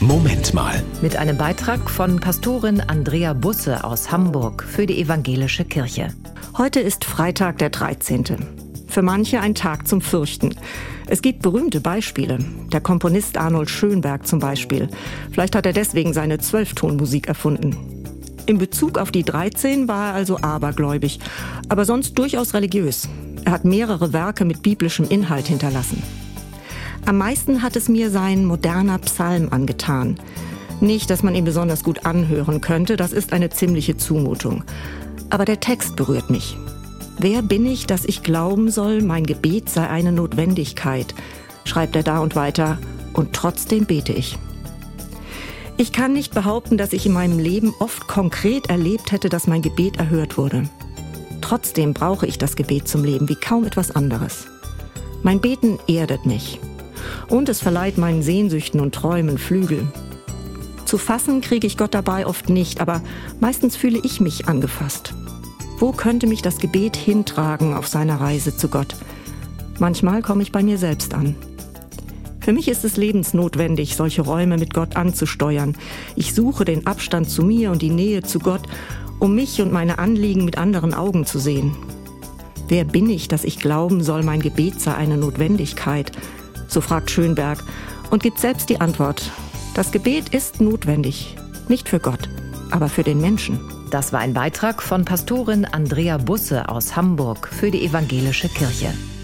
Moment mal. Mit einem Beitrag von Pastorin Andrea Busse aus Hamburg für die Evangelische Kirche. Heute ist Freitag, der 13. Für manche ein Tag zum Fürchten. Es gibt berühmte Beispiele. Der Komponist Arnold Schönberg zum Beispiel. Vielleicht hat er deswegen seine 12-Ton-Musik erfunden. In Bezug auf die 13 war er also abergläubig, aber sonst durchaus religiös. Er hat mehrere Werke mit biblischem Inhalt hinterlassen. Am meisten hat es mir sein moderner Psalm angetan. Nicht, dass man ihn besonders gut anhören könnte, das ist eine ziemliche Zumutung. Aber der Text berührt mich. Wer bin ich, dass ich glauben soll, mein Gebet sei eine Notwendigkeit, schreibt er da und weiter, und trotzdem bete ich. Ich kann nicht behaupten, dass ich in meinem Leben oft konkret erlebt hätte, dass mein Gebet erhört wurde. Trotzdem brauche ich das Gebet zum Leben wie kaum etwas anderes. Mein Beten erdet mich. Und es verleiht meinen Sehnsüchten und Träumen Flügel. Zu fassen kriege ich Gott dabei oft nicht, aber meistens fühle ich mich angefasst. Wo könnte mich das Gebet hintragen auf seiner Reise zu Gott? Manchmal komme ich bei mir selbst an. Für mich ist es lebensnotwendig, solche Räume mit Gott anzusteuern. Ich suche den Abstand zu mir und die Nähe zu Gott, um mich und meine Anliegen mit anderen Augen zu sehen. Wer bin ich, dass ich glauben soll, mein Gebet sei eine Notwendigkeit? So fragt Schönberg und gibt selbst die Antwort. Das Gebet ist notwendig, nicht für Gott, aber für den Menschen. Das war ein Beitrag von Pastorin Andrea Busse aus Hamburg für die Evangelische Kirche.